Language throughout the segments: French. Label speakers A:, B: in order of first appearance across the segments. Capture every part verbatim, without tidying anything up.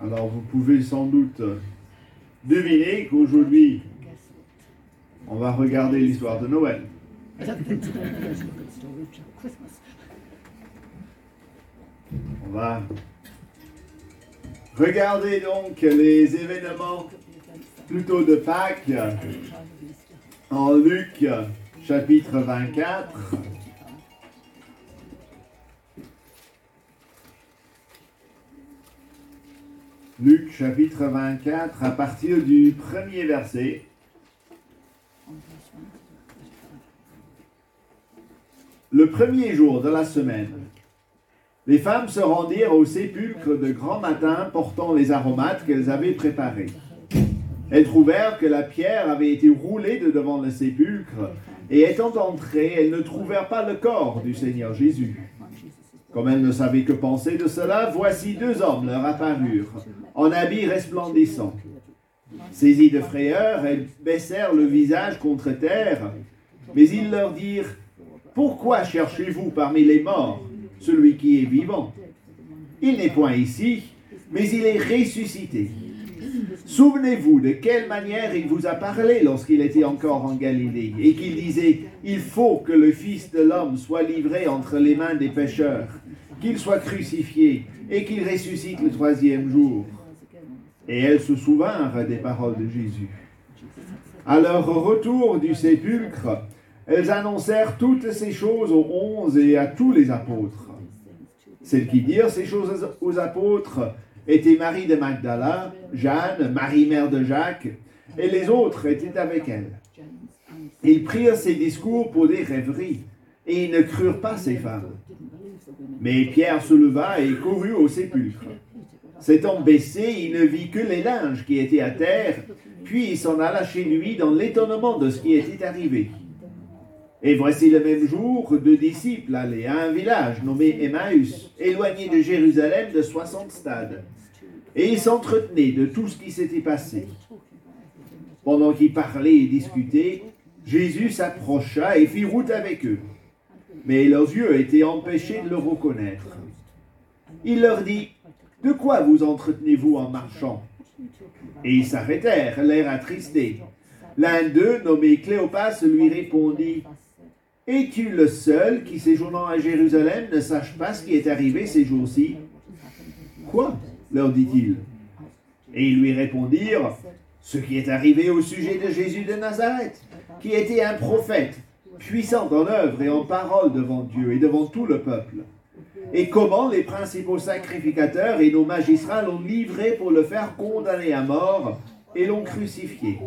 A: Alors vous pouvez sans doute deviner qu'aujourd'hui, on va regarder l'histoire de Noël. On va regarder donc les événements plutôt de Pâques en Luc chapitre vingt-quatre. Luc chapitre vingt-quatre à partir du premier verset. Le premier jour de la semaine, les femmes se rendirent au sépulcre de grand matin portant les aromates qu'elles avaient préparés. Elles trouvèrent que la pierre avait été roulée de devant le sépulcre, et étant entrées, elles ne trouvèrent pas le corps du Seigneur Jésus. Comme elles ne savaient que penser de cela, voici deux hommes leur apparurent, en habits resplendissants. Saisies de frayeur, elles baissèrent le visage contre terre, mais ils leur dirent « Pourquoi cherchez-vous parmi les morts celui qui est vivant? Il n'est point ici, mais il est ressuscité. Souvenez-vous de quelle manière il vous a parlé lorsqu'il était encore en Galilée, et qu'il disait « Il faut que le Fils de l'homme soit livré entre les mains des pécheurs, qu'il soit crucifié, et qu'il ressuscite le troisième jour. » Et elles se souvinrent des paroles de Jésus. À leur retour du sépulcre, elles annoncèrent toutes ces choses aux onze et à tous les apôtres. Celles qui dirent ces choses aux apôtres étaient Marie de Magdala, Jeanne, Marie mère de Jacques, et les autres étaient avec elles. Ils prirent ces discours pour des rêveries, et ils ne crurent pas ces femmes. Mais Pierre se leva et courut au sépulcre. S'étant baissé, il ne vit que les linges qui étaient à terre, puis il s'en alla chez lui dans l'étonnement de ce qui était arrivé. Et voici le même jour, deux disciples allaient à un village nommé Emmaüs, éloigné de Jérusalem de soixante stades. Et ils s'entretenaient de tout ce qui s'était passé. Pendant qu'ils parlaient et discutaient, Jésus s'approcha et fit route avec eux. Mais leurs yeux étaient empêchés de le reconnaître. Il leur dit « De quoi vous entretenez-vous en marchant ?» Et ils s'arrêtèrent, l'air attristé. L'un d'eux, nommé Cléopas, lui répondit « Es-tu le seul qui, séjournant à Jérusalem, ne sache pas ce qui est arrivé ces jours-ci » ?« Quoi ?» leur dit-il. Et ils lui répondirent « Ce qui est arrivé au sujet de Jésus de Nazareth, qui était un prophète, puissant en œuvre et en parole devant Dieu et devant tout le peuple. Et comment les principaux sacrificateurs et nos magistrats l'ont livré pour le faire condamner à mort et l'ont crucifié.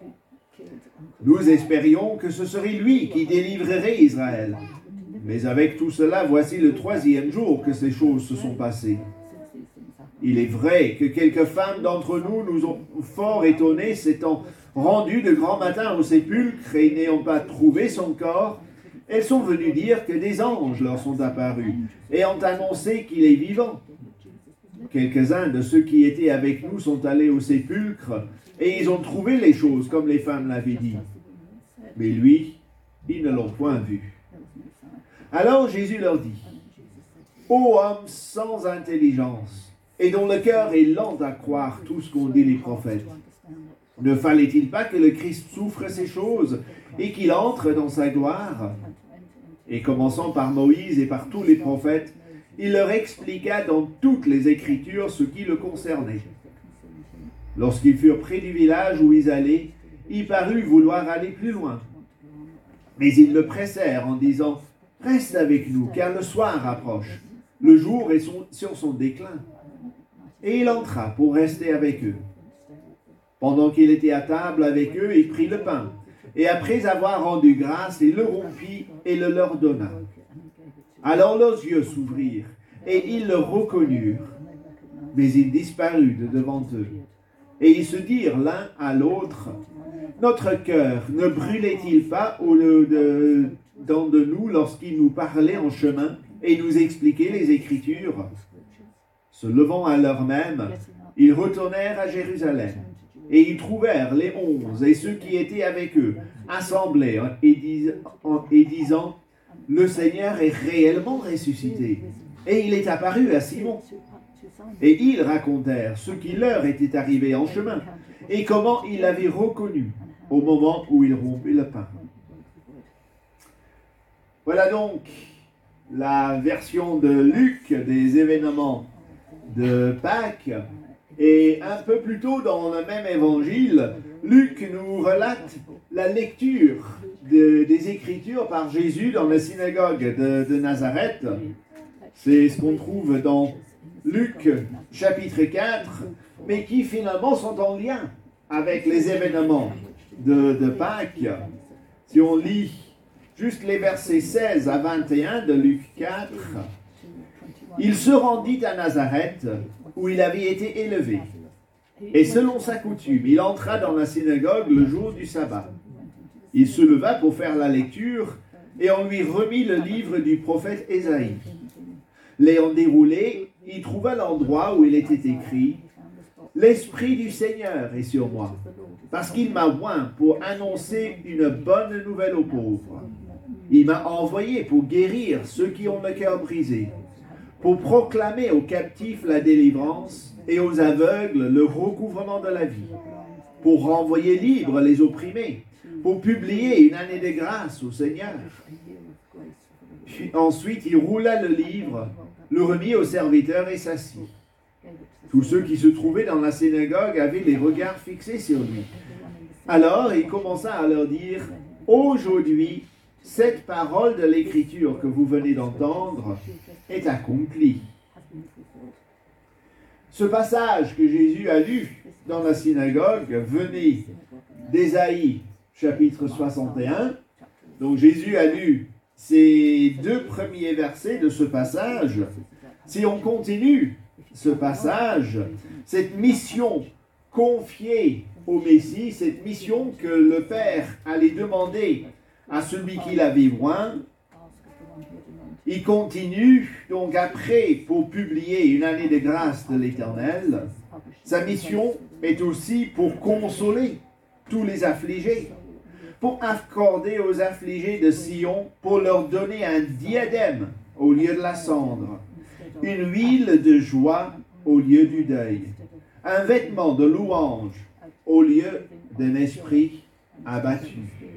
A: Nous espérions que ce serait lui qui délivrerait Israël. Mais avec tout cela, voici le troisième jour que ces choses se sont passées. Il est vrai que quelques femmes d'entre nous nous ont fort étonnés, s'étant rendues de grand matin au sépulcre et n'ayant pas trouvé son corps. Elles sont venues dire que des anges leur sont apparus et ont annoncé qu'il est vivant. Quelques-uns de ceux qui étaient avec nous sont allés au sépulcre et ils ont trouvé les choses comme les femmes l'avaient dit. Mais lui, ils ne l'ont point vu. Alors Jésus leur dit, « Ô homme sans intelligence, et dont le cœur est lent à croire tout ce qu'ont dit les prophètes, ne fallait-il pas que le Christ souffre ces choses et qu'il entre dans sa gloire ?» Et commençant par Moïse et par tous les prophètes, il leur expliqua dans toutes les Écritures ce qui le concernait. Lorsqu'ils furent près du village où ils allaient, il parut vouloir aller plus loin. Mais ils le pressèrent en disant « Reste avec nous, car le soir approche, le jour est son, sur son déclin. » Et il entra pour rester avec eux. Pendant qu'il était à table avec eux, il prit le pain, et après avoir rendu grâce, il le rompit et le leur donna. Alors leurs yeux s'ouvrirent, et ils le reconnurent. Mais il disparut de devant eux. Et ils se dirent l'un à l'autre, « Notre cœur ne brûlait-il pas au-dedans de nous lorsqu'il nous parlait en chemin et nous expliquait les Écritures ?» Se levant à l'heure même, ils retournèrent à Jérusalem. Et ils trouvèrent les onze et ceux qui étaient avec eux, assemblés et, dis, et disant, « Le Seigneur est réellement ressuscité, et il est apparu à Simon. » Et ils racontèrent ce qui leur était arrivé en chemin et comment ils l'avaient reconnu au moment où ils rompaient le pain. Voilà donc la version de Luc des événements de Pâques. Et un peu plus tôt dans le même évangile, Luc nous relate la lecture de, des Écritures par Jésus dans la synagogue de, de Nazareth. C'est ce qu'on trouve dans Luc chapitre quatre, mais qui finalement sont en lien avec les événements de, de Pâques. Si on lit juste les versets seize à vingt et un de Luc quatre, il se rendit à Nazareth, où il avait été élevé. Et selon sa coutume, il entra dans la synagogue le jour du sabbat. Il se leva pour faire la lecture, et on lui remit le livre du prophète Ésaïe. L'ayant déroulé, il trouva l'endroit où il était écrit « L'Esprit du Seigneur est sur moi, parce qu'il m'a oint pour annoncer une bonne nouvelle aux pauvres. Il m'a envoyé pour guérir ceux qui ont le cœur brisé, pour proclamer aux captifs la délivrance et aux aveugles le recouvrement de la vie, pour renvoyer libres les opprimés, pour publier une année de grâce au Seigneur. » Puis ensuite, il roula le livre, le remit au serviteur et s'assit. Tous ceux qui se trouvaient dans la synagogue avaient les regards fixés sur lui. Alors il commença à leur dire « Aujourd'hui, cette parole de l'Écriture que vous venez d'entendre est accomplie. » Ce passage que Jésus a lu dans la synagogue venait d'Ésaïe chapitre soixante et un. Donc Jésus a lu ces deux premiers versets de ce passage. Si on continue ce passage, cette mission confiée au Messie, cette mission que le Père allait demander à celui qui l'avait oint, il continue donc après pour publier une année de grâce de l'Éternel. Sa mission est aussi pour consoler tous les affligés, pour accorder aux affligés de Sion, pour leur donner un diadème au lieu de la cendre, une huile de joie au lieu du deuil, un vêtement de louange au lieu d'un esprit abattu.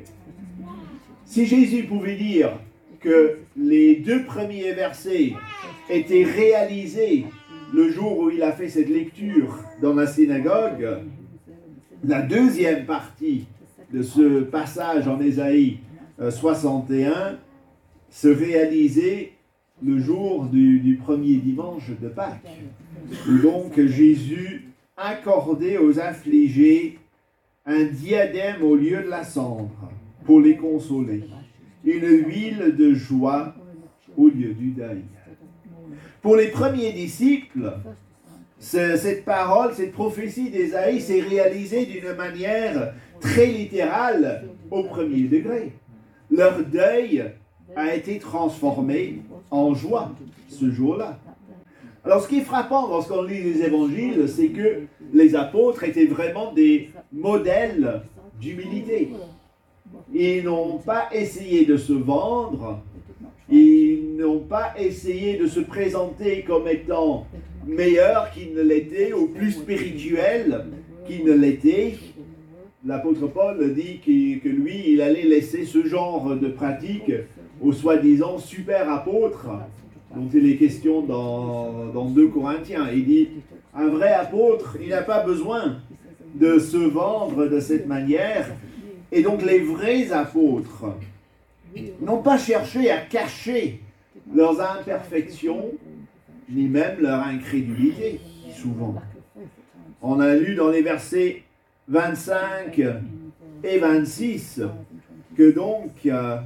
A: Si Jésus pouvait dire que les deux premiers versets étaient réalisés le jour où il a fait cette lecture dans la synagogue, la deuxième partie de ce passage en Ésaïe soixante et un se réalisait le jour du, du premier dimanche de Pâques. Où donc Jésus accordait aux affligés un diadème au lieu de la cendre pour les consoler, une huile de joie au lieu du deuil. Pour les premiers disciples, cette parole, cette prophétie d'Ésaïe s'est réalisée d'une manière très littérale au premier degré. Leur deuil a été transformé en joie ce jour-là. Alors ce qui est frappant lorsqu'on lit les évangiles, c'est que les apôtres étaient vraiment des modèles d'humilité. Ils n'ont pas essayé de se vendre, ils n'ont pas essayé de se présenter comme étant meilleurs qu'ils ne l'étaient, ou plus spirituels qu'ils ne l'étaient. L'apôtre Paul dit que lui, il allait laisser ce genre de pratique aux soi-disant super apôtres, dont il est question dans, dans deux Corinthiens. Il dit, un vrai apôtre, il n'a pas besoin de se vendre de cette manière. Et donc les vrais apôtres n'ont pas cherché à cacher leurs imperfections, ni même leur incrédulité, souvent. On a lu dans les versets vingt-cinq et vingt-six que donc euh,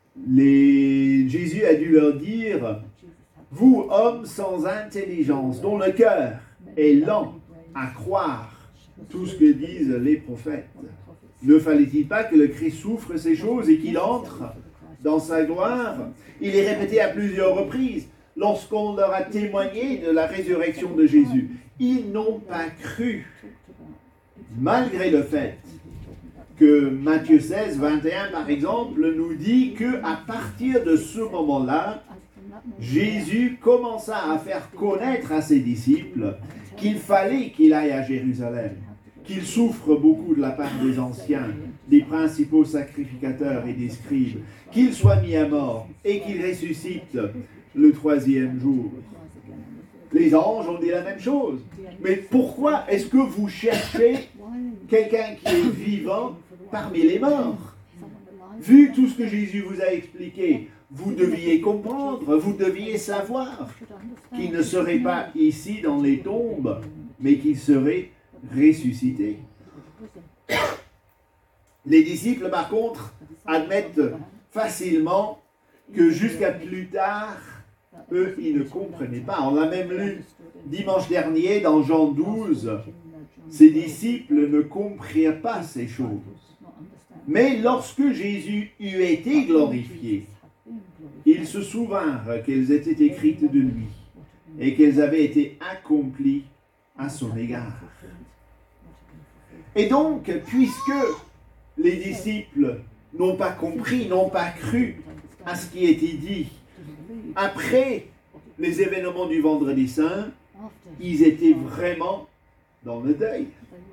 A: les... Jésus a dû leur dire « Vous, hommes sans intelligence, dont le cœur est lent à croire tout ce que disent les prophètes, ne fallait-il pas que le Christ souffre ces choses et qu'il entre dans sa gloire ?» Il est répété à plusieurs reprises lorsqu'on leur a témoigné de la résurrection de Jésus. Ils n'ont pas cru, malgré le fait que Matthieu seize, vingt et un, par exemple, nous dit qu'à partir de ce moment-là, Jésus commença à faire connaître à ses disciples qu'il fallait qu'il aille à Jérusalem, qu'il souffre beaucoup de la part des anciens, des principaux sacrificateurs et des scribes, qu'il soit mis à mort et qu'il ressuscite le troisième jour. Les anges ont dit la même chose. Mais pourquoi est-ce que vous cherchez quelqu'un qui est vivant parmi les morts? Vu tout ce que Jésus vous a expliqué, vous deviez comprendre, vous deviez savoir qu'il ne serait pas ici dans les tombes, mais qu'il serait ressuscité. Les disciples, par contre, admettent facilement que jusqu'à plus tard, eux, ils ne comprenaient pas. On l'a même lu dimanche dernier dans Jean douze. Ces disciples ne comprirent pas ces choses. Mais lorsque Jésus eut été glorifié, ils se souvinrent qu'elles étaient écrites de lui et qu'elles avaient été accomplies à son égard. Et donc, puisque les disciples n'ont pas compris, n'ont pas cru à ce qui était dit, après les événements du Vendredi Saint, ils étaient vraiment dans le deuil.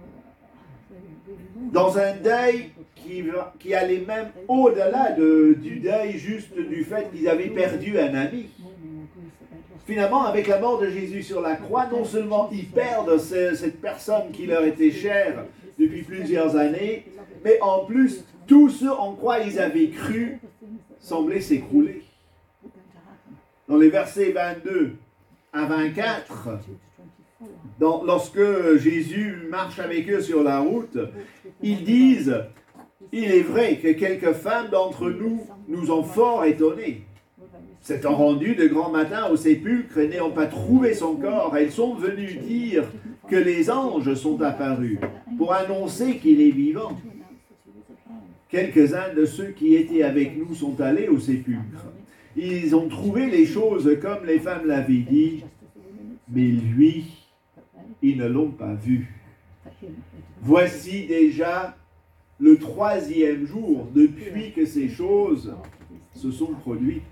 A: Dans un deuil qui, qui allait même au-delà de, du deuil juste du fait qu'ils avaient perdu un ami. Finalement, avec la mort de Jésus sur la croix, non seulement ils perdent ce, cette personne qui leur était chère depuis plusieurs années, mais en plus, tout ce en quoi ils avaient cru semblait s'écrouler. Dans les versets vingt-deux à vingt-quatre, dans, lorsque Jésus marche avec eux sur la route, ils disent « Il est vrai que quelques femmes d'entre nous nous ont fort étonnés. S'étant rendues de grand matin au sépulcre et n'ayant pas trouvé son corps, elles sont venues dire que les anges sont apparus pour annoncer qu'il est vivant. Quelques-uns de ceux qui étaient avec nous sont allés au sépulcre. Ils ont trouvé les choses comme les femmes l'avaient dit, mais lui, ils ne l'ont pas vu. Voici déjà le troisième jour depuis que ces choses se sont produites.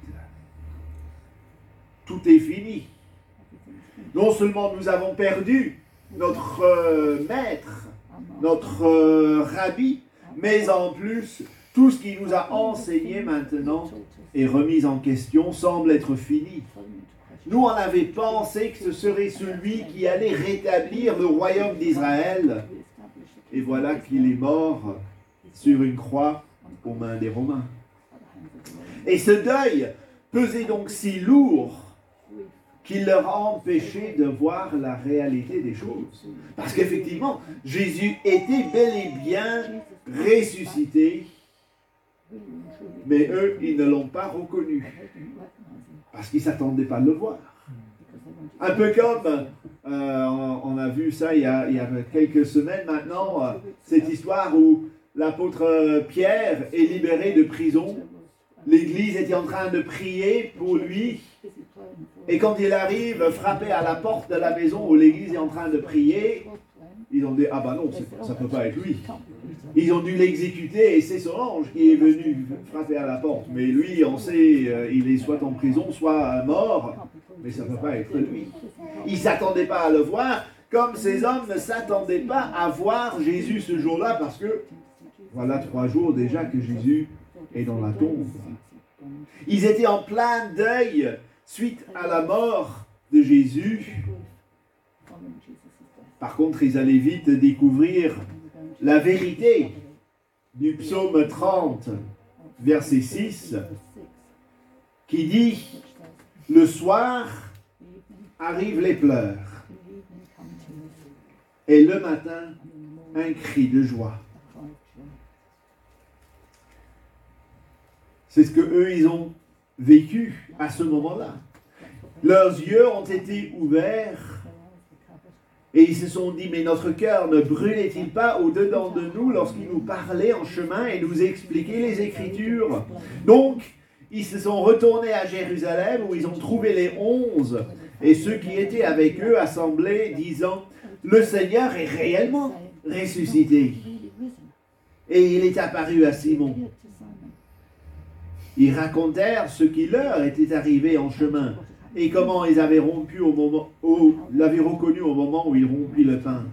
A: Tout est fini. Non seulement nous avons perdu notre euh, maître, notre euh, rabbi, mais en plus, tout ce qui nous a enseigné maintenant est remis en question, semble être fini. Nous, on avait pensé que ce serait celui qui allait rétablir le royaume d'Israël. Et voilà qu'il est mort sur une croix aux mains des Romains. Et ce deuil pesait donc si lourd qu'il leur a empêché de voir la réalité des choses. Parce qu'effectivement, Jésus était bel et bien ressuscité, mais eux, ils ne l'ont pas reconnu, parce qu'ils ne s'attendaient pas à le voir. Un peu comme, euh, on a vu ça il y a, il y a quelques semaines maintenant, euh, cette histoire où l'apôtre Pierre est libéré de prison. L'Église était en train de prier pour lui. Et quand il arrive, frapper à la porte de la maison où l'Église est en train de prier, ils ont dit, ah ben non, ça ne peut pas être lui. Ils ont dû l'exécuter et c'est son ange qui est venu frapper à la porte. Mais lui, on sait, euh, il est soit en prison, soit mort, mais ça ne peut pas être lui. Ils ne s'attendaient pas à le voir, comme ces hommes ne s'attendaient pas à voir Jésus ce jour-là, parce que voilà trois jours déjà que Jésus est dans la tombe. Ils étaient en plein deuil suite à la mort de Jésus. Par contre, ils allaient vite découvrir la vérité du psaume trente, verset six, qui dit « Le soir arrivent les pleurs, et le matin, un cri de joie. » C'est ce que eux ils ont vécu à ce moment-là. Leurs yeux ont été ouverts et ils se sont dit, mais notre cœur ne brûlait-il pas au-dedans de nous lorsqu'il nous parlait en chemin et nous expliquait les Écritures? Donc, ils se sont retournés à Jérusalem où ils ont trouvé les onze et ceux qui étaient avec eux assemblés disant, le Seigneur est réellement ressuscité et il est apparu à Simon. Ils racontèrent ce qui leur était arrivé en chemin et comment ils avaient rompu au moment où l'avaient reconnu au moment où ils rompit le pain.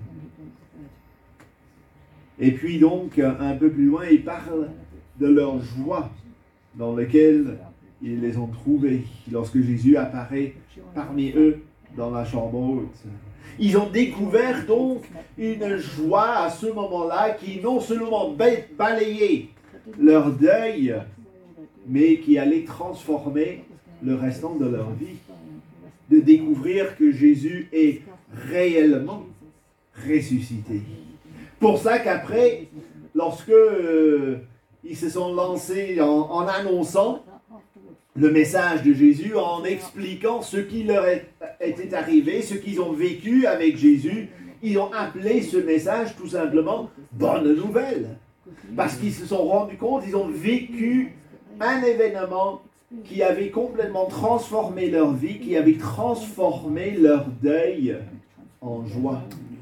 A: Et puis donc, un peu plus loin, ils parlent de leur joie dans laquelle ils les ont trouvés lorsque Jésus apparaît parmi eux dans la chambre haute. Ils ont découvert donc une joie à ce moment-là qui non seulement balayait leur deuil, mais qui allait transformer le restant de leur vie. De découvrir que Jésus est réellement ressuscité. Pour ça qu'après, lorsque euh, ils se sont lancés en, en annonçant le message de Jésus, en expliquant ce qui leur est, était arrivé, ce qu'ils ont vécu avec Jésus, ils ont appelé ce message tout simplement « bonne nouvelle ». Parce qu'ils se sont rendus compte, ils ont vécu un événement qui avait complètement transformé leur vie, qui avait transformé leur deuil en joie.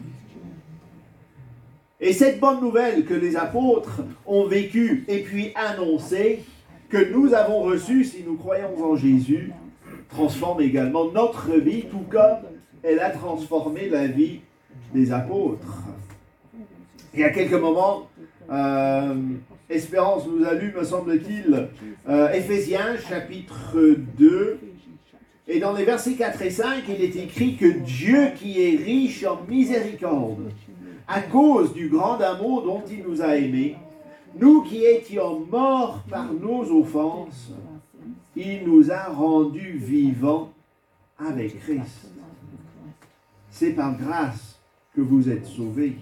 A: Et cette bonne nouvelle que les apôtres ont vécue et puis annoncée, que nous avons reçue si nous croyons en Jésus, transforme également notre vie, tout comme elle a transformé la vie des apôtres. Il y a quelques moments, euh, Espérance nous a lu, me semble-t-il, euh, Éphésiens chapitre deux, et dans les versets quatre et cinq, il est écrit que Dieu qui est riche en miséricorde, à cause du grand amour dont il nous a aimés, nous qui étions morts par nos offenses, il nous a rendus vivants avec Christ. C'est par grâce que vous êtes sauvés.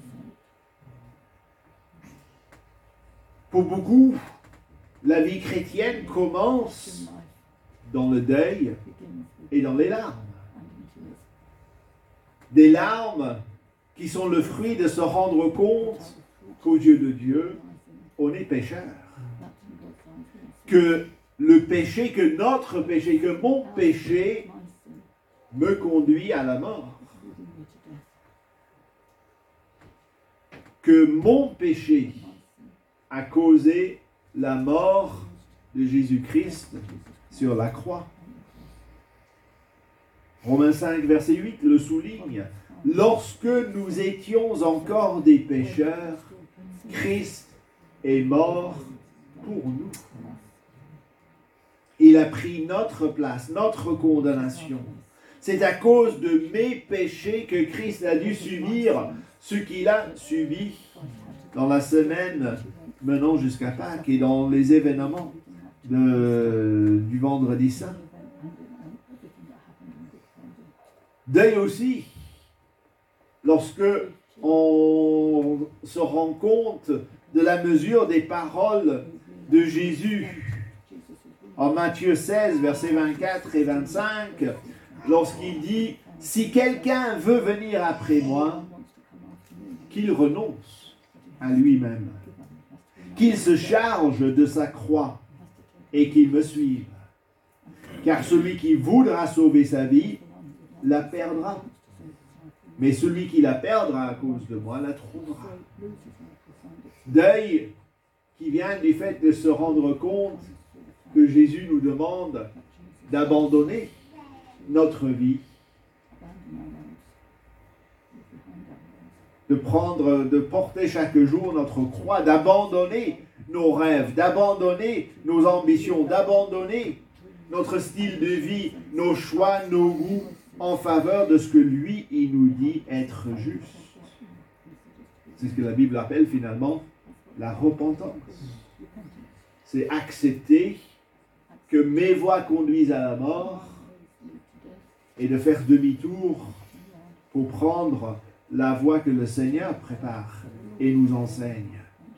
A: Pour beaucoup, la vie chrétienne commence dans le deuil et dans les larmes. Des larmes qui sont le fruit de se rendre compte qu'aux yeux de Dieu, on est pécheur. Que le péché, que notre péché, que mon péché me conduit à la mort. Que mon péché a causé la mort de Jésus-Christ sur la croix. Romains cinq, verset huit le souligne. Lorsque nous étions encore des pécheurs, Christ est mort pour nous. Il a pris notre place, notre condamnation. C'est à cause de mes péchés que Christ a dû subir ce qu'il a subi dans la semaine menant jusqu'à Pâques et dans les événements de, du vendredi saint. Deuil aussi, lorsque on se rend compte de la mesure des paroles de Jésus en Matthieu seize, versets vingt-quatre et vingt-cinq, lorsqu'il dit « Si quelqu'un veut venir après moi, qu'il renonce à lui-même, qu'il se charge de sa croix et qu'il me suive. Car celui qui voudra sauver sa vie, la perdra. Mais celui qui la perdra à cause de moi, la trouvera. » Deuil qui vient du fait de se rendre compte que Jésus nous demande d'abandonner notre vie, de prendre, de porter chaque jour notre croix, d'abandonner nos rêves, d'abandonner nos ambitions, d'abandonner notre style de vie, nos choix, nos goûts, en faveur de ce que lui, il nous dit être juste. C'est ce que la Bible appelle finalement la repentance. C'est accepter que mes voies conduisent à la mort et de faire demi-tour pour prendre la voie que le Seigneur prépare et nous enseigne.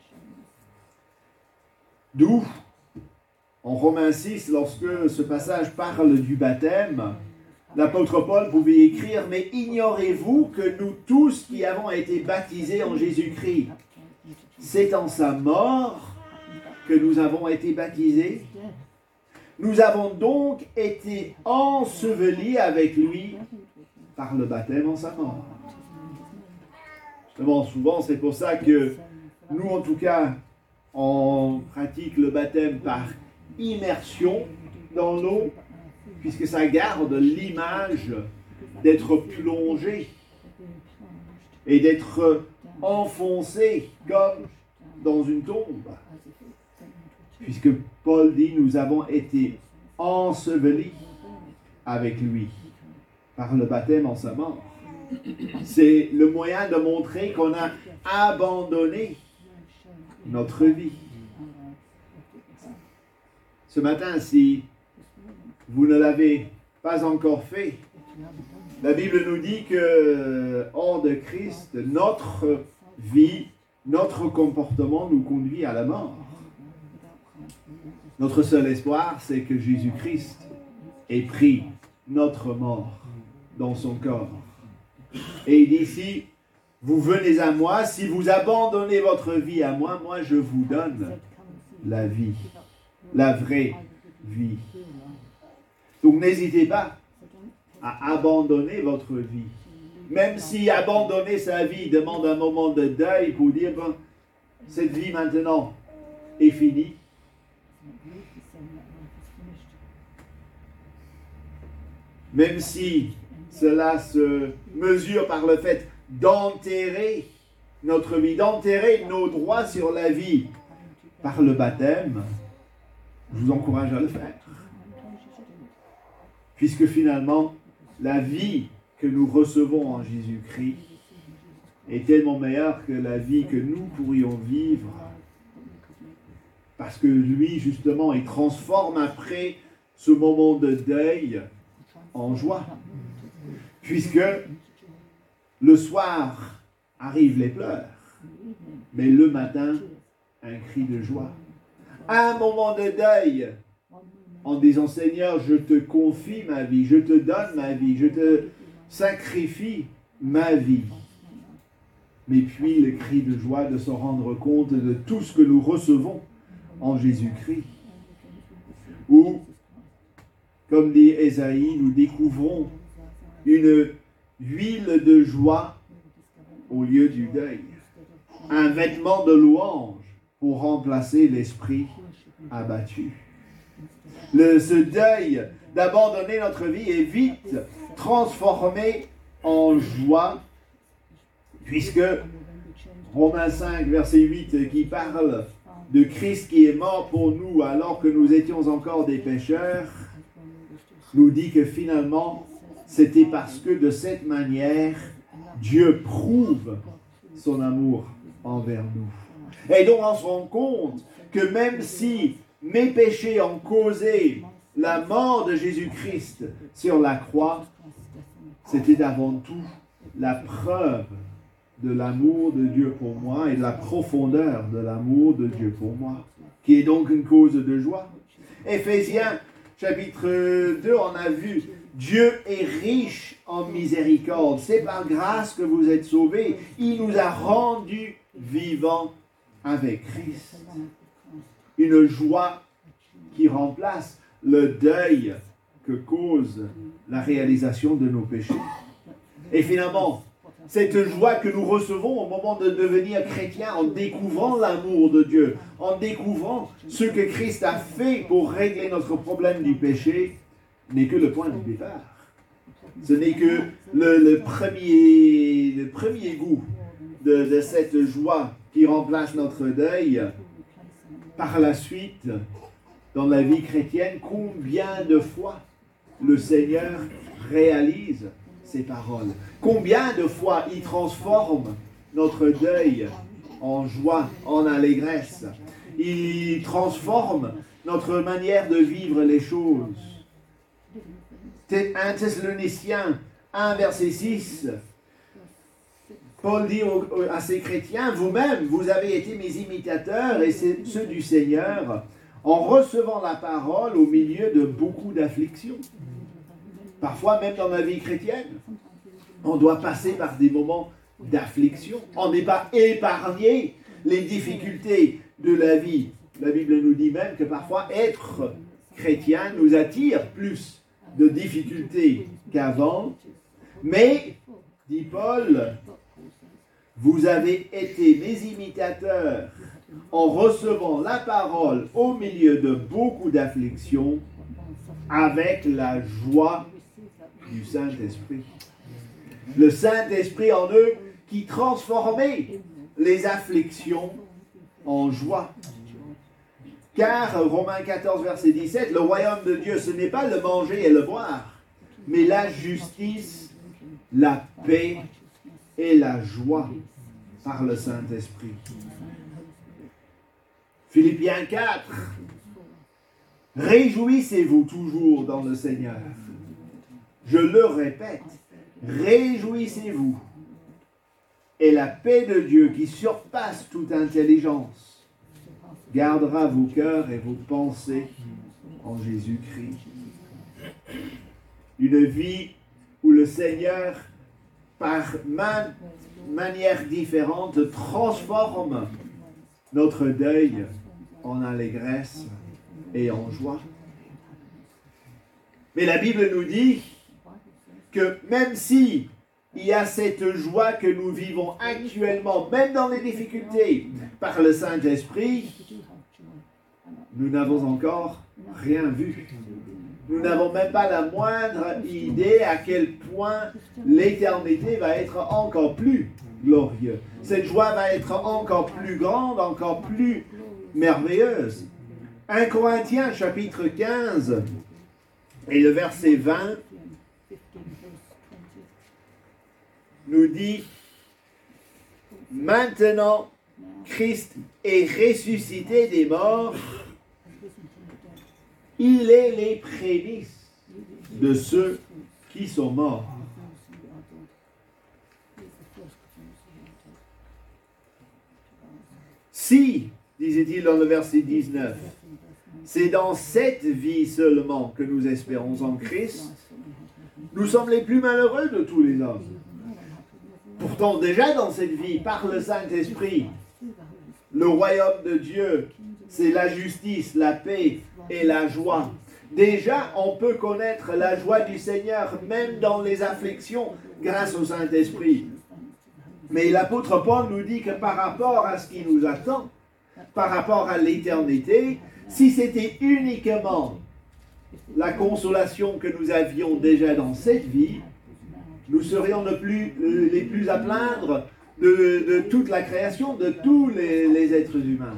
A: D'où, en Romains six, lorsque ce passage parle du baptême, l'apôtre Paul pouvait écrire « Mais ignorez-vous que nous tous qui avons été baptisés en Jésus-Christ, c'est en sa mort que nous avons été baptisés. Nous avons donc été ensevelis avec lui par le baptême en sa mort. » Justement, souvent, c'est pour ça que nous, en tout cas, on pratique le baptême par immersion dans l'eau, puisque ça garde l'image d'être plongé et d'être enfoncé comme dans une tombe. Puisque Paul dit, nous avons été ensevelis avec lui par le baptême en sa mort. C'est le moyen de montrer qu'on a abandonné notre vie. Ce matin, si vous ne l'avez pas encore fait, la Bible nous dit que hors de Christ, notre vie, notre comportement nous conduit à la mort. Notre seul espoir, c'est que Jésus-Christ ait pris notre mort dans son corps. Et il dit ici, vous venez à moi, si vous abandonnez votre vie à moi, moi je vous donne la vie, la vraie vie. Donc n'hésitez pas à abandonner votre vie. Même si abandonner sa vie demande un moment de deuil pour dire, bon, cette vie maintenant est finie. Même si cela se mesure par le fait d'enterrer notre vie, d'enterrer nos droits sur la vie par le baptême, je vous encourage à le faire. Puisque finalement, la vie que nous recevons en Jésus-Christ est tellement meilleure que la vie que nous pourrions vivre. Parce que lui, justement, il transforme après ce moment de deuil en joie. Puisque le soir arrivent les pleurs, mais le matin, un cri de joie. Un moment de deuil, en disant, Seigneur, je te confie ma vie, je te donne ma vie, je te sacrifie ma vie. Mais puis le cri de joie de se rendre compte de tout ce que nous recevons en Jésus-Christ. Ou, comme dit Ésaïe, nous découvrons une huile de joie au lieu du deuil. Un vêtement de louange pour remplacer l'esprit abattu. Le, ce deuil d'abandonner notre vie est vite transformé en joie, puisque Romains cinq, verset huit, qui parle de Christ qui est mort pour nous alors que nous étions encore des pécheurs, nous dit que finalement, c'était parce que de cette manière, Dieu prouve son amour envers nous. Et donc on se rend compte que même si mes péchés ont causé la mort de Jésus-Christ sur la croix, c'était avant tout la preuve de l'amour de Dieu pour moi et de la profondeur de l'amour de Dieu pour moi, qui est donc une cause de joie. Éphésiens chapitre deux, on a vu, Dieu est riche en miséricorde. C'est par grâce que vous êtes sauvés. Il nous a rendus vivants avec Christ. Une joie qui remplace le deuil que cause la réalisation de nos péchés. Et finalement, cette joie que nous recevons au moment de devenir chrétien en découvrant l'amour de Dieu, en découvrant ce que Christ a fait pour régler notre problème du péché, n'est que le point de départ. Ce n'est que le, le, premier, le premier goût de, de cette joie qui remplace notre deuil. Par la suite, dans la vie chrétienne, combien de fois le Seigneur réalise ces paroles? Combien de fois il transforme notre deuil en joie, en allégresse? Il transforme notre manière de vivre les choses. un Thessaloniciens un, verset six, Paul dit aux, à ces chrétiens, vous-même, vous avez été mes imitateurs et ceux du Seigneur, en recevant la parole au milieu de beaucoup d'afflictions. Parfois, même dans la vie chrétienne, on doit passer par des moments d'affliction. On n'est pas épargné les difficultés de la vie. La Bible nous dit même que parfois, être chrétien nous attire plus de difficultés qu'avant. Mais, dit Paul, vous avez été mes imitateurs en recevant la parole au milieu de beaucoup d'afflictions avec la joie du Saint-Esprit. Le Saint-Esprit en eux qui transformait les afflictions en joie. Car, Romains quatorze, verset dix-sept, le royaume de Dieu, ce n'est pas le manger et le boire, mais la justice, la paix et la joie par le Saint-Esprit. Philippiens quatre, réjouissez-vous toujours dans le Seigneur. Je le répète, réjouissez-vous. Et la paix de Dieu qui surpasse toute intelligence gardera vos cœurs et vos pensées en Jésus-Christ. Une vie où le Seigneur, par man- manière différente, transforme notre deuil en allégresse et en joie. Mais la Bible nous dit que même si il y a cette joie que nous vivons actuellement, même dans les difficultés, par le Saint-Esprit, nous n'avons encore rien vu. Nous n'avons même pas la moindre idée à quel point l'éternité va être encore plus glorieuse. Cette joie va être encore plus grande, encore plus merveilleuse. premier Corinthiens chapitre quinze et le verset vingt nous dit « Maintenant, Christ est ressuscité des morts, il est les prémices de ceux qui sont morts. » Si, disait-il dans le verset dix-neuf, c'est dans cette vie seulement que nous espérons en Christ, nous sommes les plus malheureux de tous les hommes. Pourtant, déjà dans cette vie, par le Saint-Esprit, le royaume de Dieu, c'est la justice, la paix et la joie. Déjà, on peut connaître la joie du Seigneur, même dans les afflictions, grâce au Saint-Esprit. Mais l'apôtre Paul nous dit que par rapport à ce qui nous attend, par rapport à l'éternité, si c'était uniquement la consolation que nous avions déjà dans cette vie, nous serions le plus, les plus à plaindre de, de toute la création, de tous les, les êtres humains.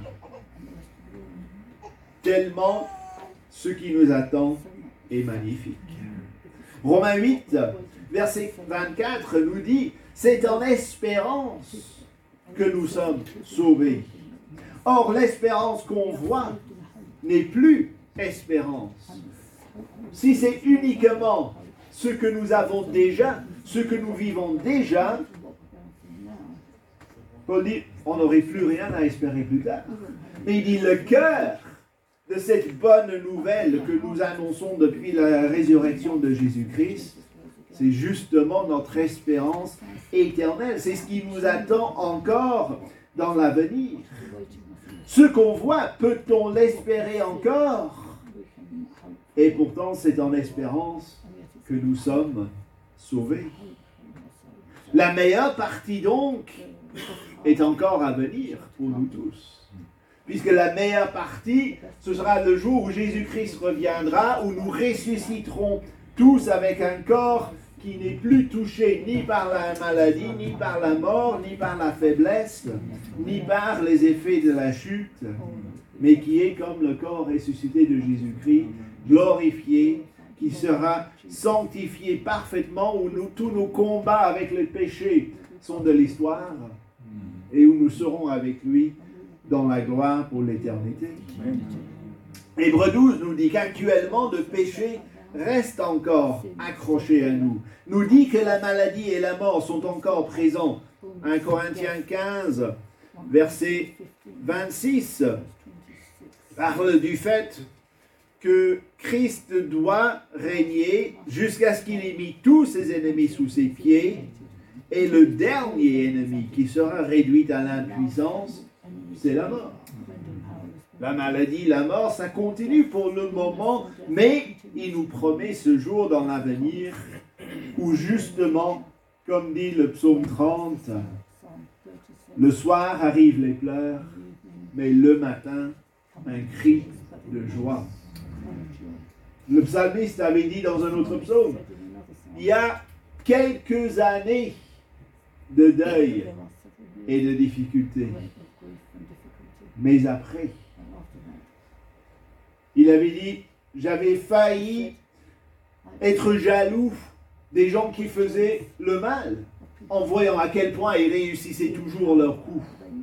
A: Tellement ce qui nous attend est magnifique. Romains huit, verset vingt-quatre nous dit « C'est en espérance que nous sommes sauvés. Or, l'espérance qu'on voit n'est plus espérance. Si c'est uniquement ce que nous avons déjà, ce que nous vivons déjà, Paul dit, on n'aurait plus rien à espérer plus tard. Mais il dit, le cœur de cette bonne nouvelle que nous annonçons depuis la résurrection de Jésus-Christ, c'est justement notre espérance éternelle. C'est ce qui nous attend encore dans l'avenir. Ce qu'on voit, peut-on l'espérer encore? Et pourtant, c'est en espérance que nous sommes sauvés. La meilleure partie, donc, est encore à venir pour nous tous. Puisque la meilleure partie, ce sera le jour où Jésus-Christ reviendra, où nous ressusciterons tous avec un corps qui n'est plus touché ni par la maladie, ni par la mort, ni par la faiblesse, ni par les effets de la chute, mais qui est comme le corps ressuscité de Jésus-Christ, glorifié, qui sera sanctifié parfaitement, où nous, tous nos combats avec le péché sont de l'histoire, et où nous serons avec lui dans la gloire pour l'éternité. Hébreux douze nous dit qu'actuellement le péché reste encore accroché à nous. Nous dit que la maladie et la mort sont encore présents. premier Corinthiens quinze, verset vingt-six, parle du fait que Christ doit régner jusqu'à ce qu'il ait mis tous ses ennemis sous ses pieds, et le dernier ennemi qui sera réduit à l'impuissance, c'est la mort. La maladie, la mort, ça continue pour le moment, mais il nous promet ce jour dans l'avenir où justement, comme dit le psaume trente, le soir arrivent les pleurs mais le matin, un cri de joie. Le psalmiste avait dit dans un autre psaume, il y a quelques années de deuil et de difficultés. Mais après, il avait dit, j'avais failli être jaloux des gens qui faisaient le mal, en voyant à quel point ils réussissaient toujours leur coup,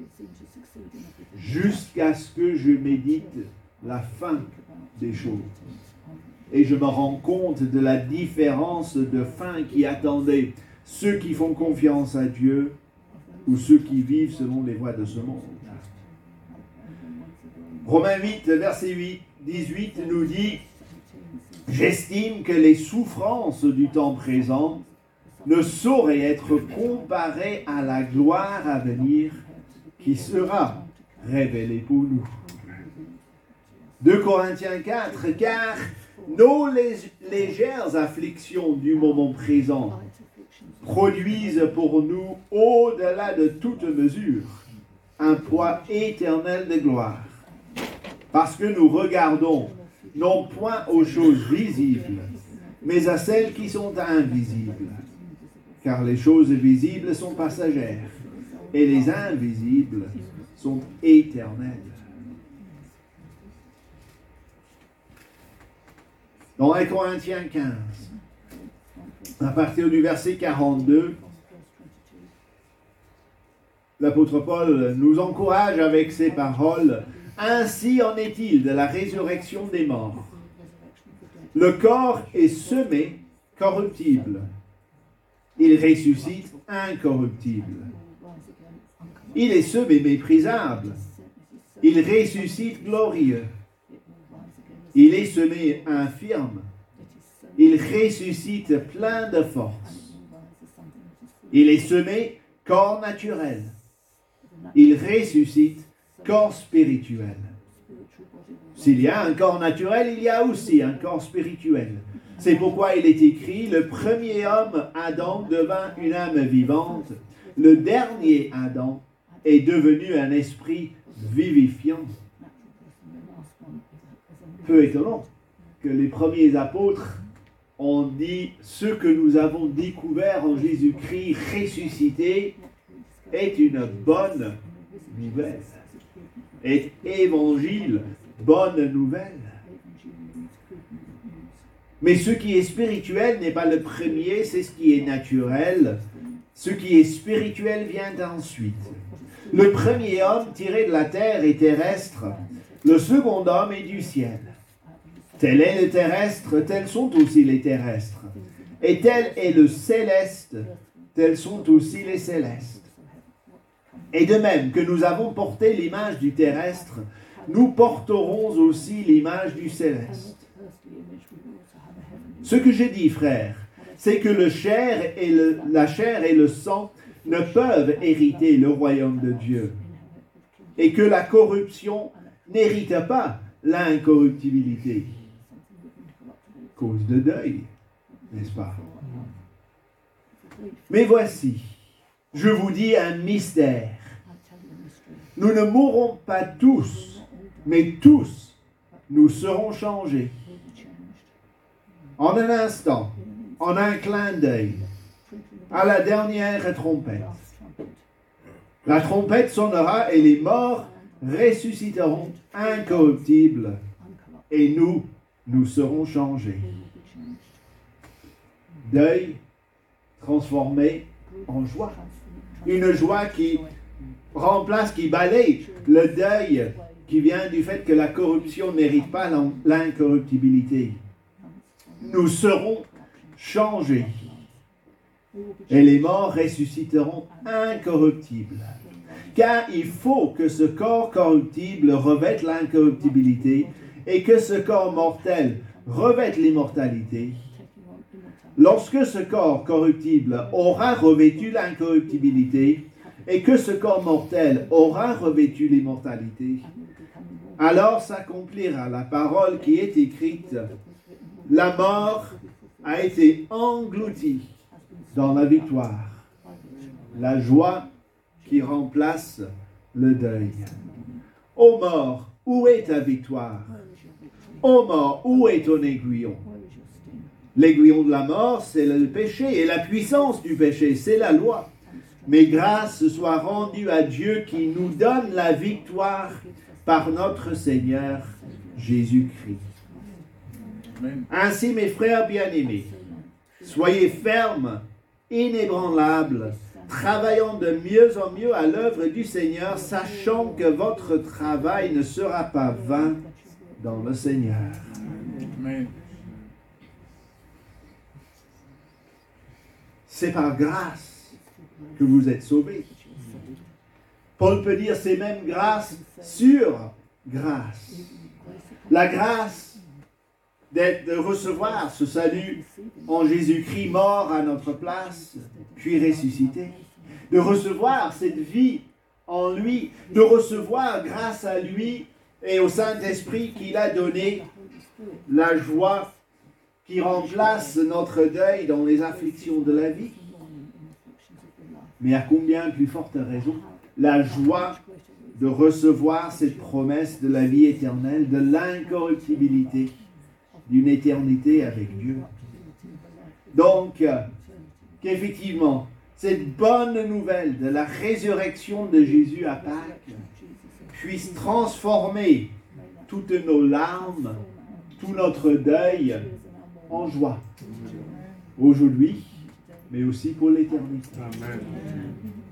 A: jusqu'à ce que je médite la fin des choses. Et je me rends compte de la différence de fin qui attendait ceux qui font confiance à Dieu ou ceux qui vivent selon les voies de ce monde. Romains huit, verset huit, dix-huit nous dit « J'estime que les souffrances du temps présent ne sauraient être comparées à la gloire à venir qui sera révélée pour nous. » deux Corinthiens quatre, « Car nos légères afflictions du moment présent produisent pour nous, au-delà de toute mesure, un poids éternel de gloire. Parce que nous regardons non point aux choses visibles, mais à celles qui sont invisibles. Car les choses visibles sont passagères, et les invisibles sont éternelles. » Dans un Corinthiens quinze, à partir du verset quarante-deux, l'apôtre Paul nous encourage avec ces paroles. « Ainsi en est-il de la résurrection des morts. Le corps est semé corruptible. Il ressuscite incorruptible. Il est semé méprisable. Il ressuscite glorieux. Il est semé infirme. Il ressuscite plein de force. Il est semé corps naturel. Il ressuscite corps spirituel. S'il y a un corps naturel, il y a aussi un corps spirituel. C'est pourquoi il est écrit, le premier homme, Adam, devint une âme vivante. Le dernier Adam est devenu un esprit vivifiant. Peu étonnant que les premiers apôtres ont dit ce que nous avons découvert en Jésus-Christ ressuscité est une bonne nouvelle. Est évangile, bonne nouvelle. Mais ce qui est spirituel n'est pas le premier, c'est ce qui est naturel. Ce qui est spirituel vient ensuite. Le premier homme tiré de la terre est terrestre. Le second homme est du ciel. Tel est le terrestre, tels sont aussi les terrestres. Et tel est le céleste, tels sont aussi les célestes. Et de même que nous avons porté l'image du terrestre, nous porterons aussi l'image du céleste. Ce que je dis, frères, c'est que le chair et le, la chair et le sang ne peuvent hériter le royaume de Dieu, et que la corruption n'hérite pas l'incorruptibilité. Cause de deuil, n'est-ce pas? Mais voici, je vous dis un mystère. Nous ne mourrons pas tous, mais tous, nous serons changés. En un instant, en un clin d'œil, à la dernière trompette. La trompette sonnera et les morts ressusciteront incorruptibles, et nous, nous serons changés. Deuil transformé en joie. Une joie qui remplace, qui balaye le deuil qui vient du fait que la corruption n'hérite pas l'incorruptibilité. Nous serons changés. Et les morts ressusciteront incorruptibles. Car il faut que ce corps corruptible revête l'incorruptibilité et que ce corps mortel revête l'immortalité. Lorsque ce corps corruptible aura revêtu l'incorruptibilité et que ce corps mortel aura revêtu l'immortalité, alors s'accomplira la parole qui est écrite. La mort a été engloutie dans la victoire. La joie qui remplace le deuil. Ô mort, où est ta victoire? Ô mort, où est ton aiguillon? L'aiguillon de la mort, c'est le péché, et la puissance du péché, c'est la loi. Mais grâce soit rendue à Dieu qui nous donne la victoire par notre Seigneur Jésus-Christ. Ainsi, mes frères bien-aimés, soyez fermes, inébranlables, travaillant de mieux en mieux à l'œuvre du Seigneur, sachant que votre travail ne sera pas vain dans le Seigneur. Amen. C'est par grâce que vous êtes sauvés. Paul peut dire c'est même grâce sur grâce. La grâce d'être, de recevoir ce salut en Jésus-Christ mort à notre place, puis ressuscité. De recevoir cette vie en lui, de recevoir grâce à lui et au Saint-Esprit qu'il a donné la joie qui remplace notre deuil dans les afflictions de la vie. Mais à combien plus forte raison, la joie de recevoir cette promesse de la vie éternelle, de l'incorruptibilité, d'une éternité avec Dieu. Donc, qu'effectivement, cette bonne nouvelle de la résurrection de Jésus à Pâques puisse transformer toutes nos larmes, tout notre deuil en joie. Aujourd'hui, mais aussi pour l'éternité. Amen.